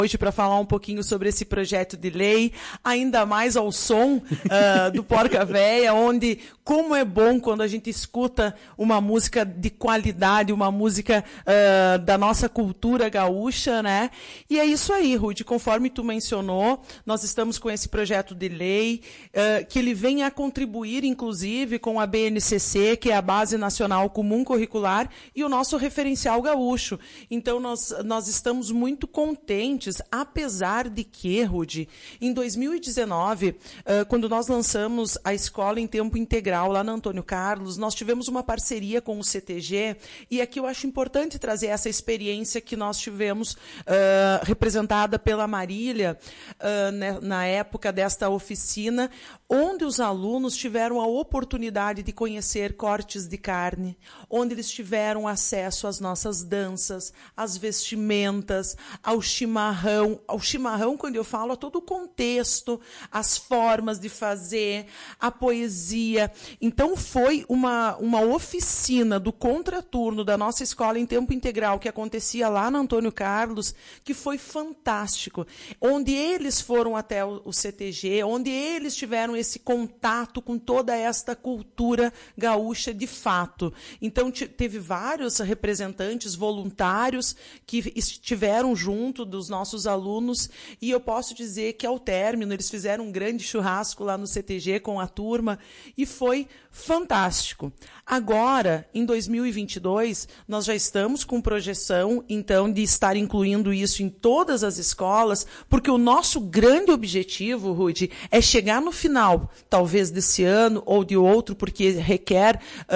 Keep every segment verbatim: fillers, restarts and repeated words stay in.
hoje para falar um pouquinho sobre esse projeto de lei, ainda mais ao som uh, do Porca Véia, onde como é bom quando a gente escuta uma música de qualidade, uma música uh, da nossa cultura gaúcha, né? E é isso aí, Rude, conforme tu mencionou, nós estamos com esse projeto de lei, uh, que ele vem a contribuir, inclusive, com a B N C C, que é a Base Nacional Comum Curricular, e o nosso referencial gaúcho. Então, nós, nós estamos muito contentes, apesar de que, Rude, em dois mil e dezenove, uh, quando nós lançamos a escola em tempo integral lá na Antônio Carlos, nós tivemos uma parceria com o C T G, e aqui eu acho importante trazer essa experiência que nós tivemos uh, representada pela Marília uh, né, na época desta oficina, onde os alunos tiveram a oportunidade de conhecer cortes de carne, onde eles tiveram acesso às nossas danças, às vestimentas, ao chimarrão. Ao chimarrão, quando eu falo, a todo o contexto, as formas de fazer, a poesia. Então, foi uma, uma oficina do contraturno da nossa escola em tempo integral, que acontecia lá na Antônio Carlos, que foi fantástico. Onde eles foram até o, o C T G, onde eles tiveram esse contato com toda esta cultura gaúcha de fato. Então, teve vários representantes voluntários que estiveram junto dos nossos alunos, e eu posso dizer que, ao término, eles fizeram um grande churrasco lá no C T G com a turma, e foi fantástico. Agora, em dois mil e vinte e dois, nós já estamos com projeção, então, de estar incluindo isso em todas as escolas, porque o nosso grande objetivo, Rude, é chegar no final, talvez desse ano ou de outro, porque requer,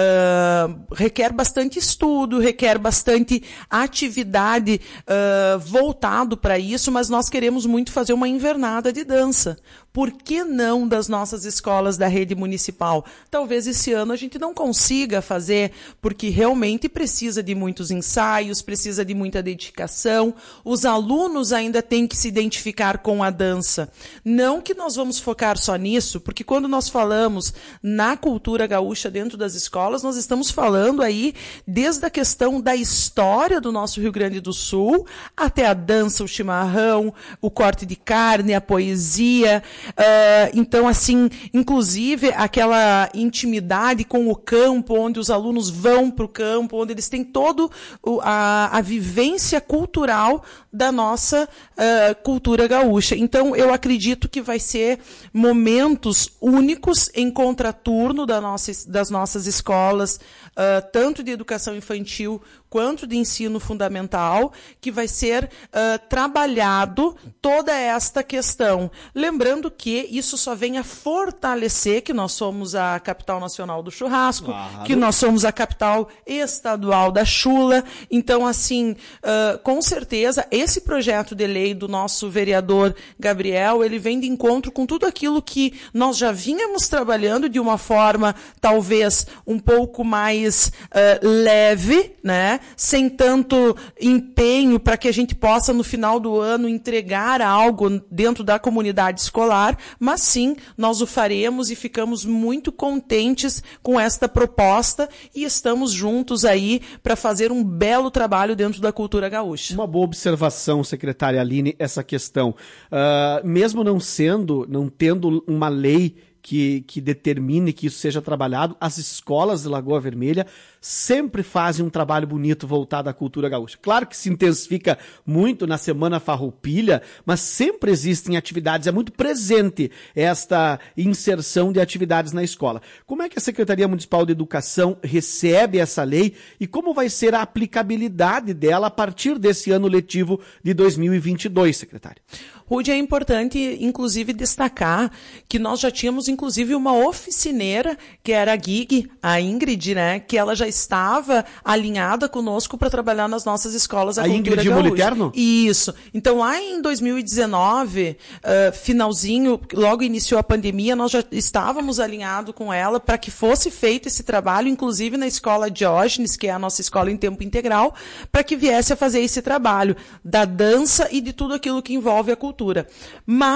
uh, requer bastante estudo, requer bastante atividade uh, voltado para isso, mas nós queremos muito fazer uma invernada de dança. Por que não das nossas escolas da rede municipal? Talvez esse ano a gente não consiga fazer, porque realmente precisa de muitos ensaios, precisa de muita dedicação. Os alunos ainda têm que se identificar com a dança. Não que nós vamos focar só nisso, porque quando nós falamos na cultura gaúcha dentro das escolas, nós estamos falando aí desde a questão da história do nosso Rio Grande do Sul, até a dança, o chimarrão, o corte de carne, a poesia. Uh, então, assim, inclusive aquela intimidade com o campo, onde os alunos vão para o campo, onde eles têm toda a, a vivência cultural da nossa uh, cultura gaúcha. Então, eu acredito que vai ser momentos únicos em contraturno da nossa, das nossas escolas, uh, tanto de educação infantil quanto de ensino fundamental, que vai ser uh, trabalhado toda esta questão. Lembrando que isso só vem a fortalecer que nós somos a capital nacional do churrasco, claro, que nós somos a capital estadual da chula. Então, assim, uh, com certeza, esse projeto de lei do nosso vereador Gabriel, ele vem de encontro com tudo aquilo que nós já vínhamos trabalhando de uma forma, talvez, um pouco mais uh, leve, né? Sem tanto empenho para que a gente possa, no final do ano, entregar algo dentro da comunidade escolar, mas sim, nós o faremos e ficamos muito contentes com esta proposta e estamos juntos aí para fazer um belo trabalho dentro da cultura gaúcha. Uma boa observação, secretária Aline, essa questão. Uh, mesmo não sendo, não tendo uma lei Que, que determine que isso seja trabalhado, as escolas de Lagoa Vermelha sempre fazem um trabalho bonito voltado à cultura gaúcha. Claro que se intensifica muito na Semana Farroupilha, mas sempre existem atividades, é muito presente esta inserção de atividades na escola. Como é que a Secretaria Municipal de Educação recebe essa lei e como vai ser a aplicabilidade dela a partir desse ano letivo de dois mil e vinte e dois, secretária? Rude, é importante, inclusive, destacar que nós já tínhamos, inclusive, uma oficineira, que era a Gig, a Ingrid, né, que ela já estava alinhada conosco para trabalhar nas nossas escolas. A, a cultura Ingrid Moliterno? Isso. Então, lá em dois mil e dezenove, uh, finalzinho, logo iniciou a pandemia, nós já estávamos alinhados com ela para que fosse feito esse trabalho, inclusive na escola Diógenes, que é a nossa escola em tempo integral, para que viesse a fazer esse trabalho da dança e de tudo aquilo que envolve a cultura. Mas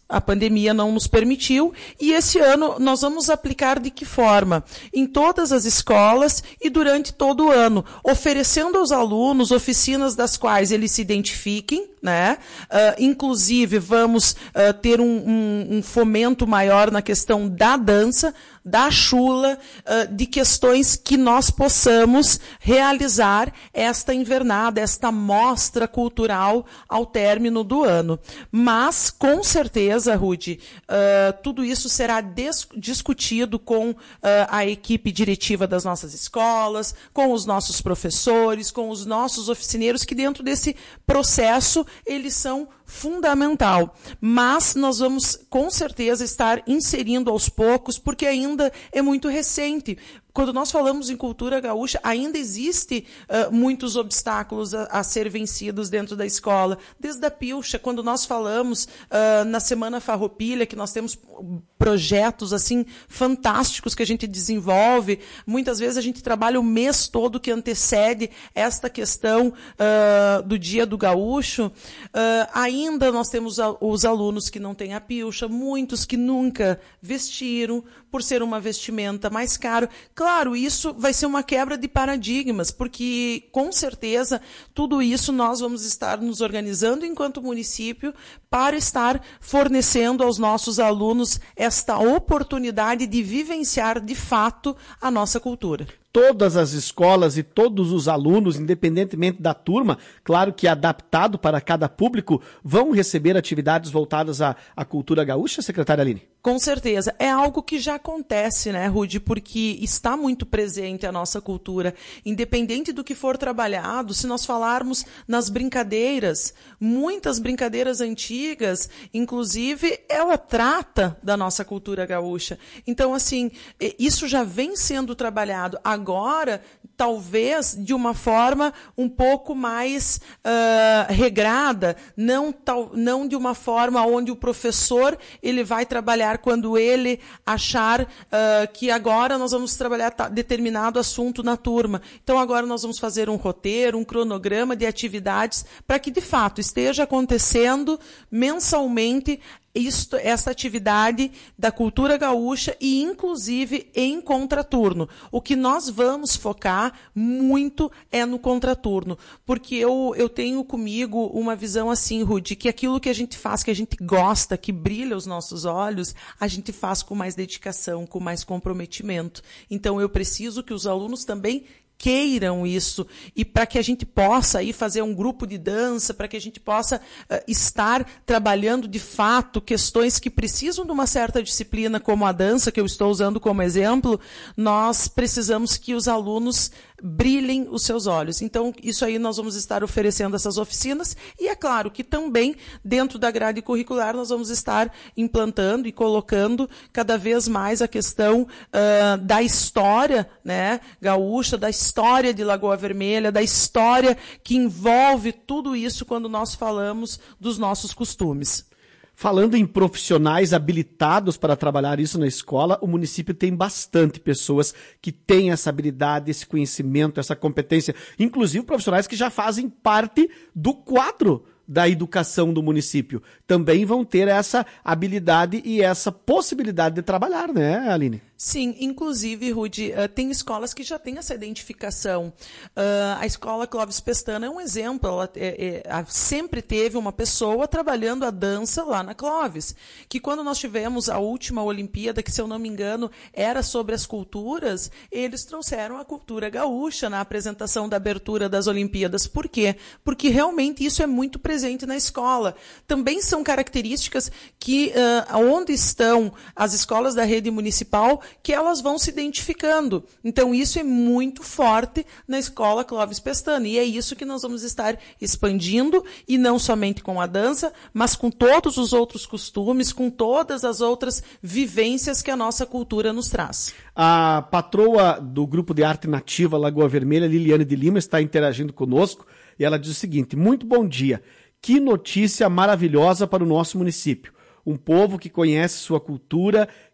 a pandemia não nos permitiu, e esse ano nós vamos aplicar de que forma? Em todas as escolas e durante todo o ano, oferecendo aos alunos oficinas das quais eles se identifiquem, né? Uh, inclusive, vamos uh, ter um, um, um fomento maior na questão da dança, da chula, uh, de questões que nós possamos realizar esta invernada, esta mostra cultural ao término do ano. Mas, com certeza, Rudy, uh, tudo isso será discutido com uh, a equipe diretiva das nossas escolas, com os nossos professores, com os nossos oficineiros, que dentro desse processo eles são fundamental. Mas nós vamos, com certeza, estar inserindo aos poucos, porque ainda é muito recente. Quando nós falamos em cultura gaúcha, ainda existe uh, muitos obstáculos a, a ser vencidos dentro da escola. Desde a pilcha, quando nós falamos uh, na Semana Farroupilha, que nós temos projetos assim fantásticos que a gente desenvolve, muitas vezes a gente trabalha o mês todo que antecede esta questão uh, do Dia do Gaúcho. Uh, ainda nós temos a, os alunos que não têm a pilcha, muitos que nunca vestiram, por ser uma vestimenta mais caro. Claro, isso vai ser uma quebra de paradigmas, porque, com certeza, tudo isso nós vamos estar nos organizando enquanto município para estar fornecendo aos nossos alunos esta oportunidade de vivenciar, de fato, a nossa cultura. Todas as escolas e todos os alunos, independentemente da turma, claro que adaptado para cada público, vão receber atividades voltadas à, à cultura gaúcha, secretária Aline? Com certeza. É algo que já acontece, né, Rudy? Porque está muito presente a nossa cultura. Independente do que for trabalhado, se nós falarmos nas brincadeiras, muitas brincadeiras antigas, inclusive, ela trata da nossa cultura gaúcha. Então, assim, isso já vem sendo trabalhado. Agora, talvez de uma forma um pouco mais uh, regrada, não, tal, não de uma forma onde o professor ele vai trabalhar quando ele achar uh, que agora nós vamos trabalhar determinado assunto na turma. Então, agora nós vamos fazer um roteiro, um cronograma de atividades para que, de fato, esteja acontecendo mensalmente Isto, essa atividade da cultura gaúcha e, inclusive, em contraturno. O que nós vamos focar muito é no contraturno, porque eu, eu tenho comigo uma visão assim, Rudy, que aquilo que a gente faz, que a gente gosta, que brilha os nossos olhos, a gente faz com mais dedicação, com mais comprometimento. Então, eu preciso que os alunos também queiram isso, e para que a gente possa aí fazer um grupo de dança, para que a gente possa uh, estar trabalhando de fato questões que precisam de uma certa disciplina, como a dança, que eu estou usando como exemplo, nós precisamos que os alunos brilhem os seus olhos. Então, isso aí nós vamos estar oferecendo essas oficinas, e é claro que também, dentro da grade curricular, nós vamos estar implantando e colocando cada vez mais a questão uh, da história, né, gaúcha, da história de Lagoa Vermelha, da história que envolve tudo isso quando nós falamos dos nossos costumes. Falando em profissionais habilitados para trabalhar isso na escola, o município tem bastante pessoas que têm essa habilidade, esse conhecimento, essa competência, inclusive profissionais que já fazem parte do quadro da educação do município. Também vão ter essa habilidade e essa possibilidade de trabalhar, né, Aline? Sim, inclusive, Rudy, uh, tem escolas que já têm essa identificação. Uh, a escola Clóvis Pestana é um exemplo. Ela é, é, sempre teve uma pessoa trabalhando a dança lá na Clóvis, que quando nós tivemos a última Olimpíada, que se eu não me engano era sobre as culturas, eles trouxeram a cultura gaúcha na apresentação da abertura das Olimpíadas. Por quê? Porque realmente isso é muito presente na escola. Também são características que, uh, onde estão as escolas da rede municipal, que elas vão se identificando. Então, isso é muito forte na escola Clóvis Pestana. E é isso que nós vamos estar expandindo, e não somente com a dança, mas com todos os outros costumes, com todas as outras vivências que a nossa cultura nos traz. A patroa do Grupo de Arte Nativa Lagoa Vermelha, Liliane de Lima, está interagindo conosco, e ela diz o seguinte: muito bom dia. Que notícia maravilhosa para o nosso município. Um povo que conhece sua cultura,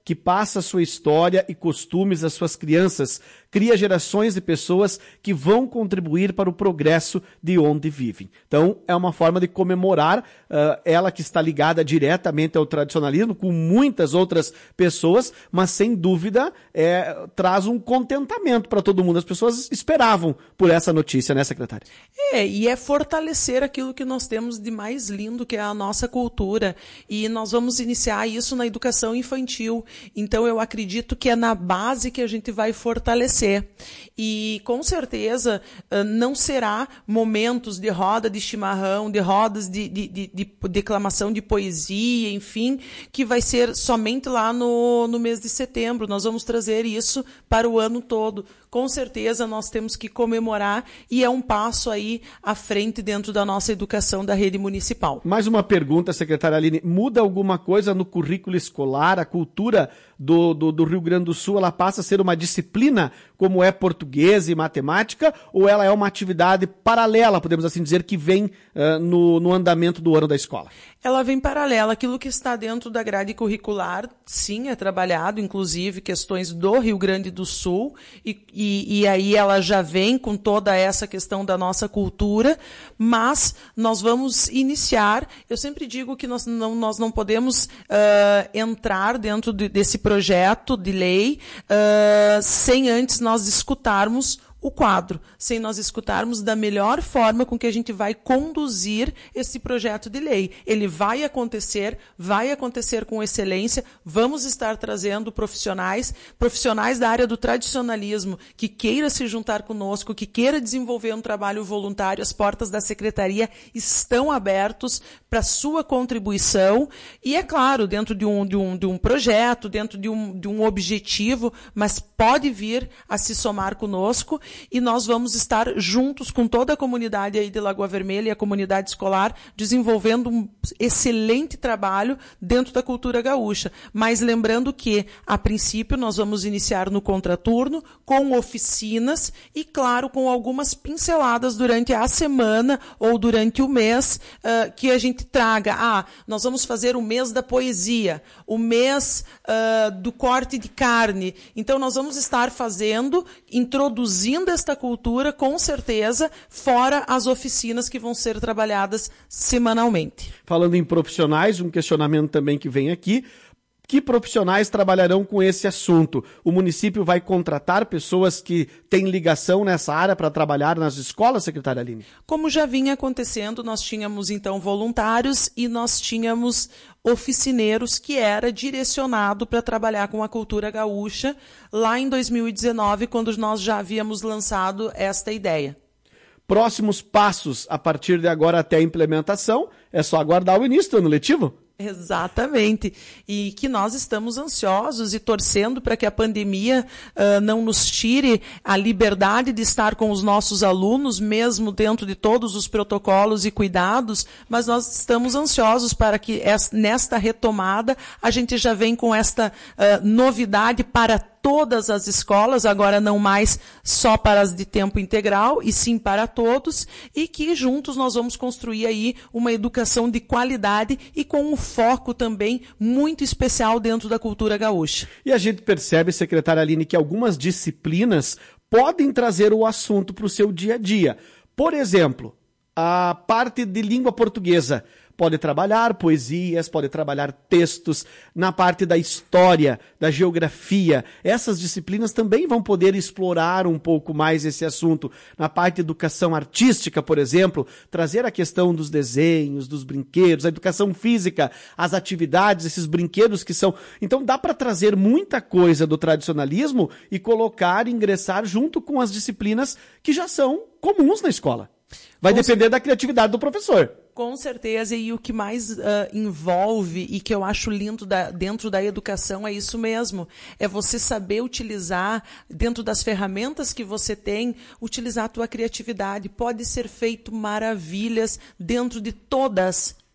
que passa a sua história e costumes às suas crianças, cria gerações de pessoas que vão contribuir para o progresso de onde vivem. Então, é uma forma de comemorar uh, ela que está ligada diretamente ao tradicionalismo, com muitas outras pessoas, mas sem dúvida é, traz um contentamento para todo mundo. As pessoas esperavam por essa notícia, né, secretária? É, e é fortalecer aquilo que nós temos de mais lindo, que é a nossa cultura. E nós vamos iniciar isso na educação infantil. Então, eu acredito que é na base que a gente vai fortalecer. E, com certeza, não será momentos de roda de chimarrão, de rodas de, de, de, de declamação de poesia, enfim, que vai ser somente lá no, no mês de setembro. Nós vamos trazer isso para o ano todo. Com certeza, nós temos que comemorar e é um passo aí à frente dentro da nossa educação da rede municipal. Mais uma pergunta, secretária Aline. Muda alguma coisa no currículo escolar? A cultura do, do, do Rio Grande do Sul, ela passa a ser uma disciplina como é português e matemática, ou ela é uma atividade paralela, podemos assim dizer, que vem uh, no, no andamento do ano da escola? Ela vem paralela. Aquilo que está dentro da grade curricular, sim, é trabalhado, inclusive questões do Rio Grande do Sul, e, e, e aí ela já vem com toda essa questão da nossa cultura, mas nós vamos iniciar, eu sempre digo que nós não, nós não podemos uh, entrar dentro de, desse projeto de lei uh, sem antes nós escutarmos o quadro, sem nós escutarmos da melhor forma com que a gente vai conduzir esse projeto de lei. Ele vai acontecer, vai acontecer com excelência, vamos estar trazendo profissionais, profissionais da área do tradicionalismo, que queira se juntar conosco, que queira desenvolver um trabalho voluntário. As portas da secretaria estão abertas para sua contribuição, e é claro, dentro de um, de um, de um projeto, dentro de um, de um objetivo, mas pode vir a se somar conosco. E nós vamos estar juntos com toda a comunidade aí de Lagoa Vermelha e a comunidade escolar, desenvolvendo um excelente trabalho dentro da cultura gaúcha. Mas lembrando que, a princípio, nós vamos iniciar no contraturno, com oficinas e, claro, com algumas pinceladas durante a semana ou durante o mês, uh, que a gente traga. Ah, nós vamos fazer o mês da poesia, o mês uh, do corte de carne. Então, nós vamos estar fazendo, introduzindo esta cultura, com certeza, fora as oficinas que vão ser trabalhadas semanalmente. Falando em profissionais, um questionamento também que vem aqui: que profissionais trabalharão com esse assunto? O município vai contratar pessoas que têm ligação nessa área para trabalhar nas escolas, secretária Aline? Como já vinha acontecendo, nós tínhamos então voluntários e nós tínhamos oficineiros que era direcionado para trabalhar com a cultura gaúcha lá em dois mil e dezenove, quando nós já havíamos lançado esta ideia. Próximos passos a partir de agora até a implementação, é só aguardar o início do ano letivo? Exatamente. E que nós estamos ansiosos e torcendo para que a pandemia uh, não nos tire a liberdade de estar com os nossos alunos, mesmo dentro de todos os protocolos e cuidados, mas nós estamos ansiosos para que essa, nesta retomada a gente já vem com esta uh, novidade para todas as escolas, agora não mais só para as de tempo integral, e sim para todos, e que juntos nós vamos construir aí uma educação de qualidade e com um foco também muito especial dentro da cultura gaúcha. E a gente percebe, secretária Aline, que algumas disciplinas podem trazer o assunto para o seu dia a dia. Por exemplo, a parte de língua portuguesa pode trabalhar poesias, pode trabalhar textos, na parte da história, da geografia. Essas disciplinas também vão poder explorar um pouco mais esse assunto. Na parte de educação artística, por exemplo, trazer a questão dos desenhos, dos brinquedos, a educação física, as atividades, esses brinquedos que são... Então dá para trazer muita coisa do tradicionalismo e colocar, ingressar junto com as disciplinas que já são comuns na escola. Vai depender da criatividade do professor. Com certeza, e o que mais uh, envolve e que eu acho lindo da, dentro da educação é isso mesmo. É você saber utilizar, dentro das ferramentas que você tem, utilizar a tua criatividade. Pode ser feito maravilhas dentro de todas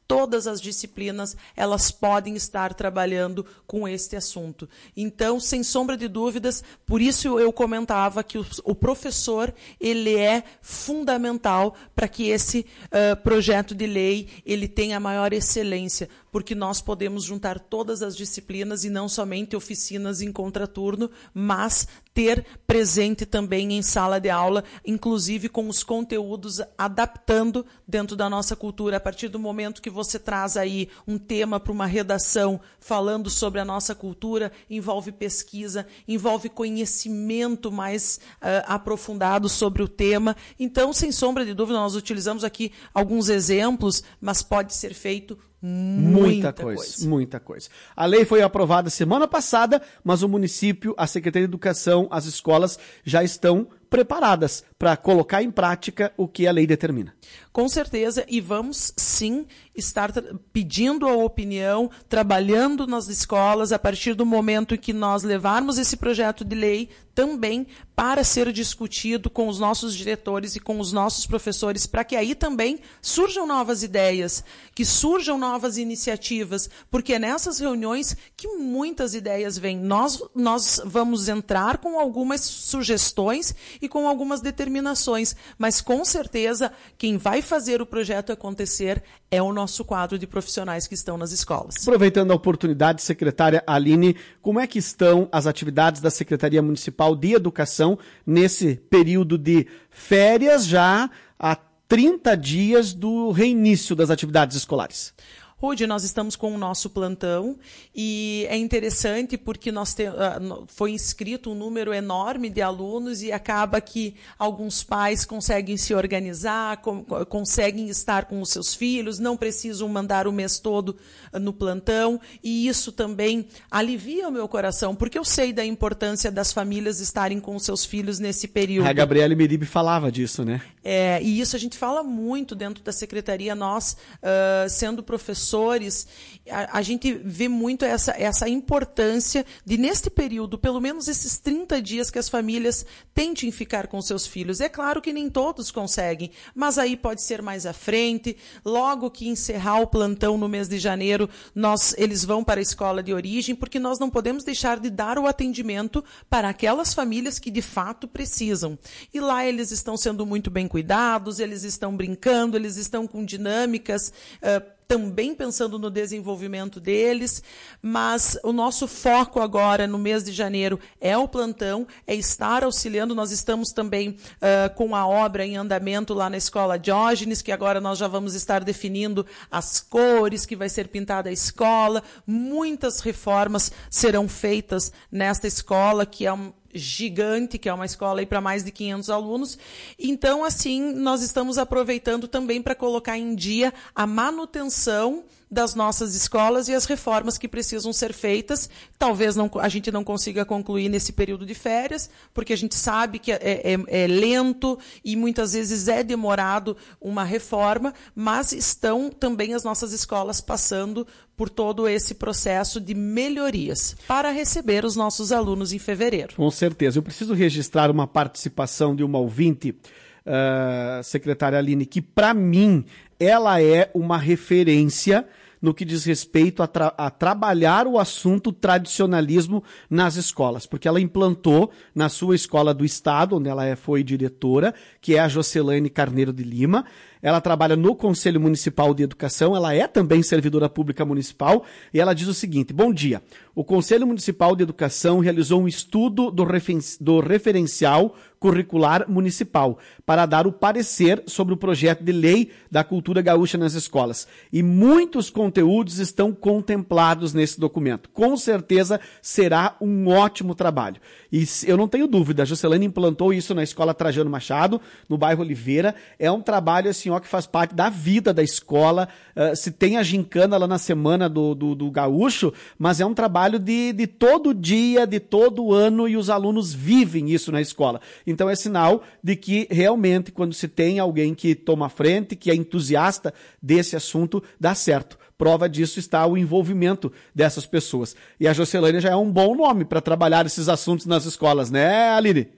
todas as disciplinas elas podem estar trabalhando com este assunto. Então, sem sombra de dúvidas, por isso eu comentava que o, o professor ele é fundamental para que esse uh, projeto de lei ele tenha maior excelência, porque nós podemos juntar todas as disciplinas e não somente oficinas em contraturno, mas ter presente também em sala de aula, inclusive com os conteúdos adaptando dentro da nossa cultura. A partir do momento que você traz aí um tema para uma redação falando sobre a nossa cultura, envolve pesquisa, envolve conhecimento mais uh, aprofundado sobre o tema. Então, sem sombra de dúvida, nós utilizamos aqui alguns exemplos, mas pode ser feito Muita, muita coisa, coisa, muita coisa. A lei foi aprovada semana passada, mas o município, a Secretaria de Educação, as escolas já estão preparadas para colocar em prática o que a lei determina. Com certeza, e vamos sim estar pedindo a opinião, trabalhando nas escolas, a partir do momento em que nós levarmos esse projeto de lei também para ser discutido com os nossos diretores e com os nossos professores, para que aí também surjam novas ideias, que surjam novas iniciativas, porque é nessas reuniões que muitas ideias vêm. Nós, nós vamos entrar com algumas sugestões e com algumas determinações, mas com certeza quem vai fazer o projeto acontecer é o nosso quadro de profissionais que estão nas escolas. Aproveitando a oportunidade, secretária Aline, como é que estão as atividades da Secretaria Municipal de Educação nesse período de férias, já há trinta dias do reinício das atividades escolares? Rude, nós estamos com o nosso plantão e é interessante porque nós te, foi inscrito um número enorme de alunos e acaba que alguns pais conseguem se organizar, com, conseguem estar com os seus filhos, não precisam mandar o mês todo no plantão, e isso também alivia o meu coração, porque eu sei da importância das famílias estarem com os seus filhos nesse período. A Gabriela Meribe falava disso, né? É, e isso a gente fala muito dentro da secretaria, nós, uh, sendo professores, a, a gente vê muito essa, essa importância de, neste período, pelo menos esses trinta dias, que as famílias tentem ficar com seus filhos. É claro que nem todos conseguem, mas aí pode ser mais à frente. Logo que encerrar o plantão no mês de janeiro, nós, eles vão para a escola de origem, porque nós não podemos deixar de dar o atendimento para aquelas famílias que de fato precisam. E lá eles estão sendo muito bem cuidados, eles estão brincando, eles estão com dinâmicas, uh, também pensando no desenvolvimento deles, mas o nosso foco agora, no mês de janeiro, é o plantão, é estar auxiliando. Nós estamos também uh, com a obra em andamento lá na Escola Diógenes, que agora nós já vamos estar definindo as cores que vai ser pintada a escola. Muitas reformas serão feitas nesta escola, que é um gigante, que é uma escola para mais de quinhentos alunos. Então, assim, nós estamos aproveitando também para colocar em dia a manutenção das nossas escolas e as reformas que precisam ser feitas. Talvez não, a gente não consiga concluir nesse período de férias, porque a gente sabe que é, é, é lento e muitas vezes é demorado uma reforma, mas estão também as nossas escolas passando por todo esse processo de melhorias para receber os nossos alunos em fevereiro. Com certeza. Eu preciso registrar uma participação de uma ouvinte, uh, secretária Aline, que para mim ela é uma referência no que diz respeito a, tra- a trabalhar o assunto tradicionalismo nas escolas, porque ela implantou na sua escola do estado, onde ela é, foi diretora, que é a Jocelaine Carneiro de Lima. Ela trabalha no Conselho Municipal de Educação, ela é também servidora pública municipal, e ela diz o seguinte: bom dia, o Conselho Municipal de Educação realizou um estudo do, refen- do referencial curricular municipal para dar o parecer sobre o projeto de lei da cultura gaúcha nas escolas. E muitos conteúdos estão contemplados nesse documento. Com certeza será um ótimo trabalho. E eu não tenho dúvida, a Jocelaine implantou isso na Escola Trajano Machado, no bairro Oliveira. É um trabalho assim, ó, que faz parte da vida da escola. Uh, se tem a gincana lá na semana do, do, do gaúcho, mas é um trabalho de, de todo dia, de todo ano, e os alunos vivem isso na escola. Então é sinal de que realmente, quando se tem alguém que toma frente, que é entusiasta desse assunto, dá certo. Prova disso está o envolvimento dessas pessoas. E a Jocelaine já é um bom nome para trabalhar esses assuntos nas escolas, né, Aline?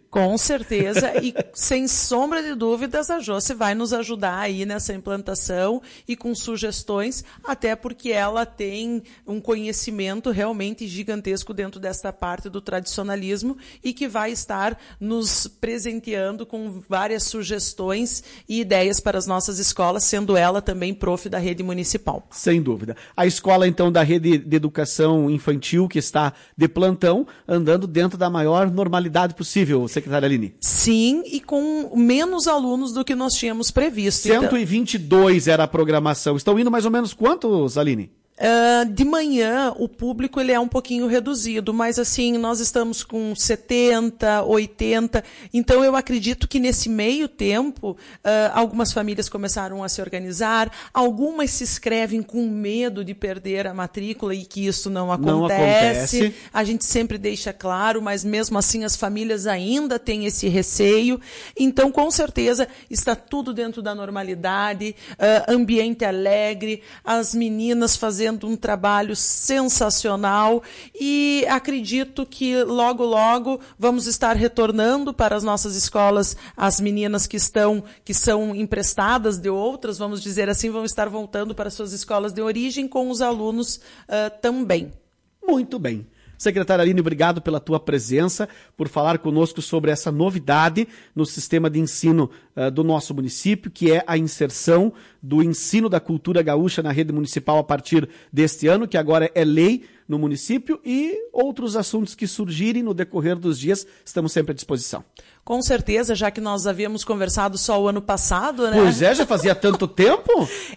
Com certeza, e sem sombra de dúvidas, a Josi vai nos ajudar aí nessa implantação e com sugestões, até porque ela tem um conhecimento realmente gigantesco dentro desta parte do tradicionalismo e que vai estar nos presenteando com várias sugestões e ideias para as nossas escolas, sendo ela também prof da rede municipal. Sem dúvida. A escola, então, da rede de educação infantil, que está de plantão, andando dentro da maior normalidade possível, secretária Aline. Sim, e com menos alunos do que nós tínhamos previsto. cento e vinte e dois então... era a programação. Estão indo mais ou menos quantos, Aline? Uh, de manhã, o público ele é um pouquinho reduzido, mas assim, nós estamos com setenta, oitenta, então eu acredito que nesse meio tempo, uh, algumas famílias começaram a se organizar, algumas se inscrevem com medo de perder a matrícula e que isso não acontece. Não acontece. A gente sempre deixa claro, mas mesmo assim as famílias ainda têm esse receio, então com certeza está tudo dentro da normalidade, uh, ambiente alegre, as meninas fazendo um trabalho sensacional e acredito que logo, logo vamos estar retornando para as nossas escolas, as meninas que estão, que são emprestadas de outras, vamos dizer assim, vão estar voltando para suas escolas de origem com os alunos uh, também. Muito bem. Secretária Aline, obrigado pela tua presença, por falar conosco sobre essa novidade no sistema de ensino uh, do nosso município, que é a inserção do ensino da cultura gaúcha na rede municipal a partir deste ano, que agora é lei no município, e outros assuntos que surgirem no decorrer dos dias, estamos sempre à disposição. Com certeza, já que nós havíamos conversado só o ano passado, né? Pois é, já fazia tanto tempo.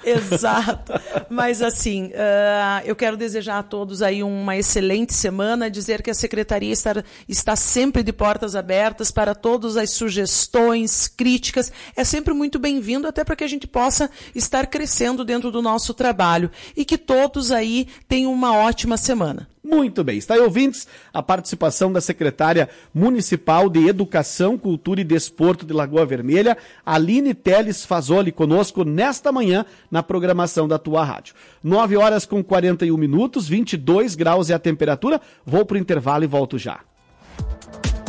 Exato. Mas assim, uh, eu quero desejar a todos aí uma excelente semana, dizer que a Secretaria está, está sempre de portas abertas para todas as sugestões, críticas. É sempre muito bem-vindo, até para que a gente possa estar crescendo dentro do nosso trabalho. E que todos aí tenham uma ótima semana. Muito bem. Está aí, ouvintes, a participação da secretária municipal de Educação, Cultura e Desporto de Lagoa Vermelha, Aline Teles Fazoli, conosco nesta manhã na programação da tua rádio. nove horas com quarenta e um minutos, vinte e dois graus é a temperatura. Vou para o intervalo e volto já.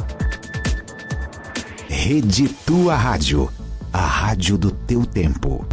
Rede Tua Rádio, a rádio do teu tempo.